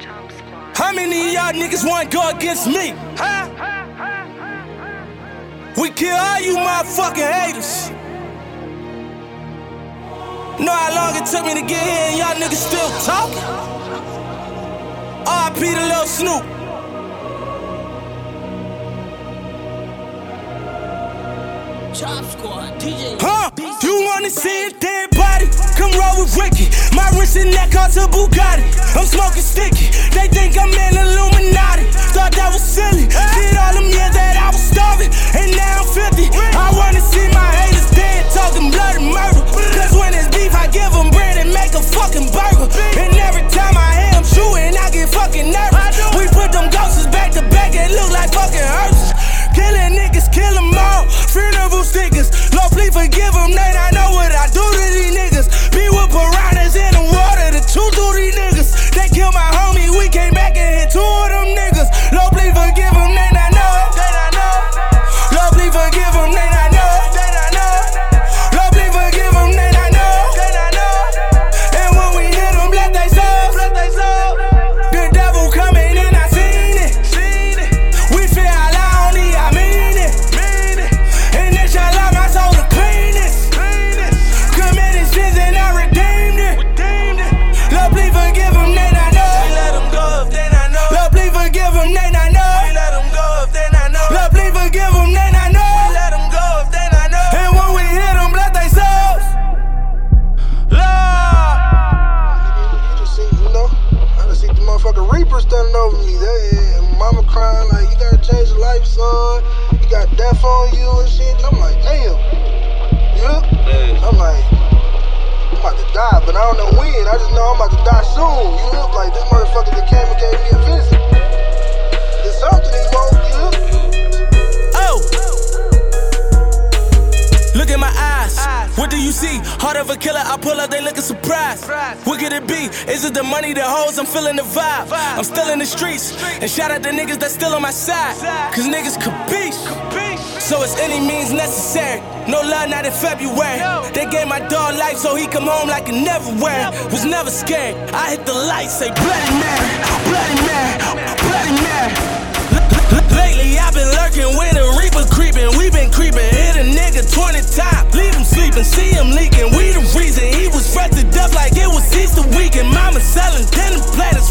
How many of y'all niggas wanna go against me? Huh? We kill all you motherfucking haters. Know how long it took me to get here and y'all niggas still talking? R.I.P. to Lil Snoop. Huh? You wanna see a dead body? Come roll with Ricky. My wrist and neck cost a Bugatti. I'm smoking sticky. They think I'm an Illuminati. Thought that was silly. Did all them years that I was starving, and now I'm 50. I wanna see my haters dead, talking blood and murder. Cause when it's beef, I give them bread and make a fucking burger. And every time I hear them shooting, I get fucking nervous. We put them ghosts back to back, it look like fucking hearses. Killing niggas, kill them all. Funeral stickers. Lord, please forgive them. They not know what I do to these niggas. Be with piranhas in the water to chew through these niggas. They killed my homie, we came back and hit 2 of them niggas. Lord, please forgive them. They not know. They not know. Lord, please forgive them. They not know. They not know. Lord, please forgive them. They not know. They not know. And when we hit them, bless they souls. Bless they souls. The devil coming in, I seen it. Seen it. We feel lonely, I mean it. Mean it. And inshallah, my soul the cleanest. Cleanest. Committed sins and I redeemed it. Redeemed it. Lord, please forgive them, they not know. We let them go if they not know. Lord, please forgive them, they not know. We let them go if they not know. Lord, please forgive them, they not know. We let them go if they not know. And when we hit them, bless they souls. Lord. You just see, you know, I just see the motherfucking Reaper standing over me. Mama crying like, you gotta change your life, son. You got death on you and shit. And I'm like, damn. Yeah? I'm like, I'm about to die, but I don't know when. I just know I'm about to die soon. You know? Like, this motherfucker that came and gave me a visit. There's something he won't, you know? Oh! Look at my eyes. What do you see? Heart of a killer, I pull up, they looking surprised. What could it be? Is it the money, the hoes? I'm feeling the vibe. I'm still in the streets. And shout out the niggas that's still on my side. Cause niggas capiche. So it's any means necessary. No love, not in February. They gave my dog life so he come home like a never wear. Was never scared. I hit the light, say Bloody Mary, Bloody Mary, Bloody Mary. Lately I've been lurking with a Reaper creeping. We been creeping, hit a nigga 20 times. Leave him sleeping, see him leaking. We the reason he was fresh to death like it was Easter weekend. Mama selling denim platters.